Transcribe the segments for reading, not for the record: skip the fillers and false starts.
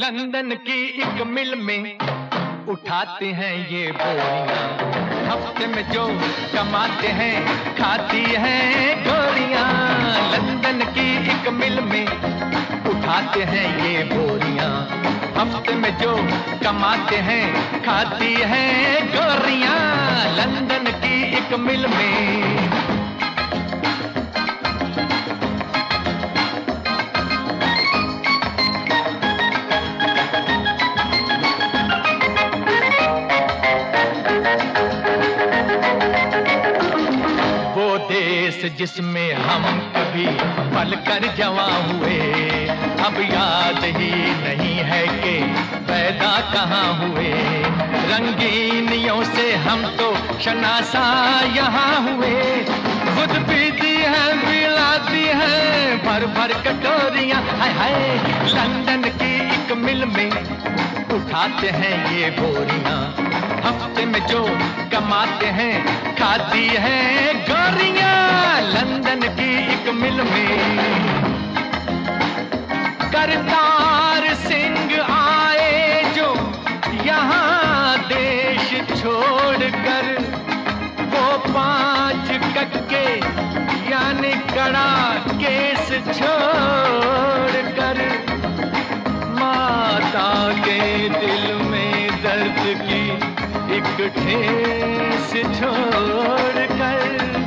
London की एक मिल में उठाते हैं ये बोरियां, हफ्ते में जो कमाते हैं खाती हैं गोरियां। लंदन की एक मिल में उठाते हैं ये बोरियां, हफ्ते में जो कमाते हैं खाती हैं गोरियां। लंदन की एक मिल में जिसमें हम कभी पल कर जवां हुए, अब याद ही नहीं है कि पैदा कहाँ हुए। रंगीनियों से हम तो शनासा यहाँ हुए, खुद पीती है पिलाती है भर भर कटोरियाँ। हाय हाय लंदन की एक मिल में उठाते हैं ये बोरियां, हफ्ते में जो कमाते हैं खाती हैं गोरियां। लंदन की एक मिल में करतार सिंह आए जो यहाँ देश छोड़कर, वो 5 कक्के यानी कड़ा केस छोड़कर, माता के दिल में दर्द की एक ठेस छोड़कर।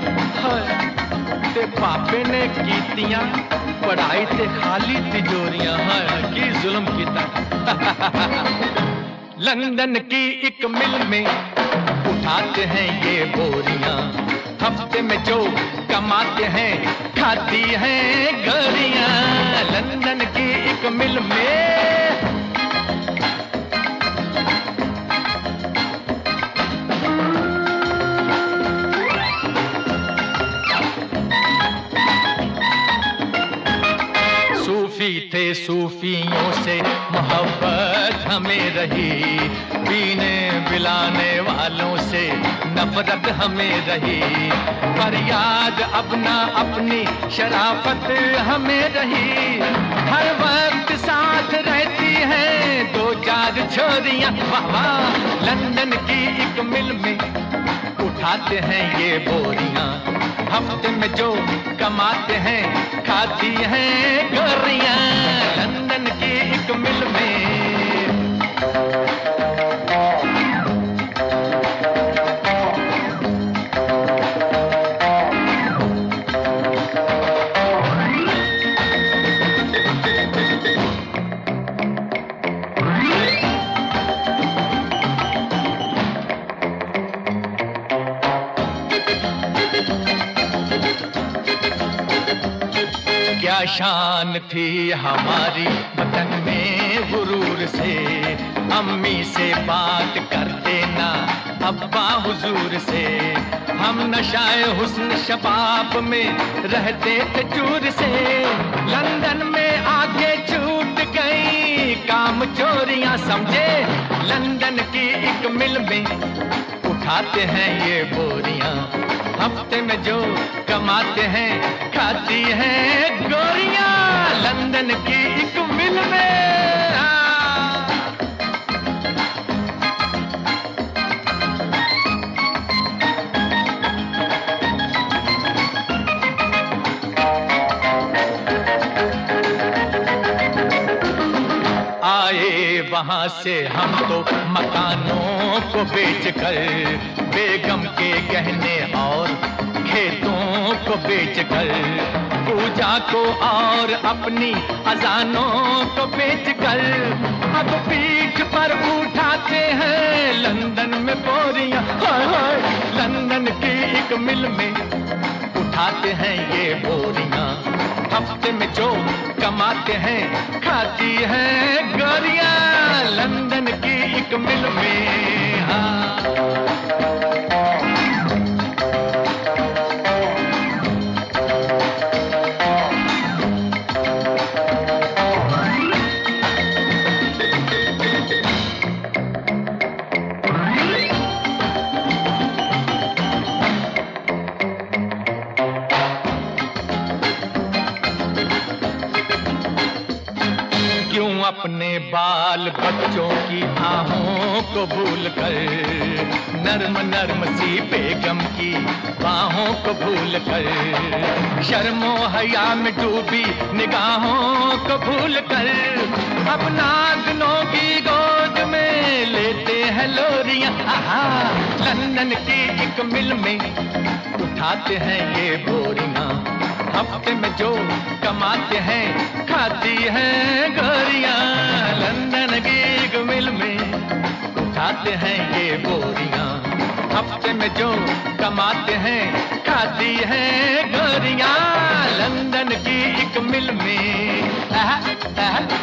ते पापे ने कीतियां पढ़ाई ते खाली तिजोरियां, की जुल्म कीता। लंदन की एक मिल में उठाते हैं ये बोरियां, हफ्ते में जो कमाते हैं खाती हैं गोरियां। लंदन की एक मिल में थे सूफियों से मोहब्बत हमें रही, पीने पिलाने वालों से नफरत हमें रही, पर याद अपना अपनी शराफत हमें रही। हर वक्त साथ रहती हैं 2-4 छोरियां, वाह वाह। लंदन की एक मिल में उठाते हैं ये बोरियां, हफ्ते में जो कमाते हैं खाती हैं गोरियां। लंदन की एक मिल में क्या शान थी हमारी वतन में गुरूर से, अम्मी से बात करते ना अब्बा हुजूर से। हम नशाए हुस्न शबाब में रहते थे चूर से, लंदन में आके छूट गई काम चोरियां समझे। लंदन की एक मिल में उठाते हैं ये बोरियां, हफ्ते में जो कमाते हैं खाती हैं गोरियां। लंदन की एक मिल में आए वहां से हम तो मकानों को बेचकर, बेगम के गहने और खेतों को बेचकर, पूजा को और अपनी अजानों को बेचकर, अब पीठ पर उठाते हैं लंदन में बोरियां। हाय हाय लंदन की एक मिल में उठाते हैं ये बोरियां, हफ्ते में जो कमाते हैं खाती हैं गोरियां। लंदन की एक मिल में अपने बाल बच्चों की आहों को भूल कर, नर्म नर्म सी बेगम की बाहों को भूल कर, शर्मो हया में डूबी निगाहों को भूल कर, अब नाज़नों की गोद में लेते हैं लोरियां। आहा, लंदन की एक मिल में उठाते हैं ये बोरियां, हफ्ते में जो कमाते हैं खाती हैं गोरियां। लंदन की एक मिल में उठाते हैं ये बोरियां, हफ्ते में जो कमाते हैं खाती हैं गोरियां। लंदन की एक मिल में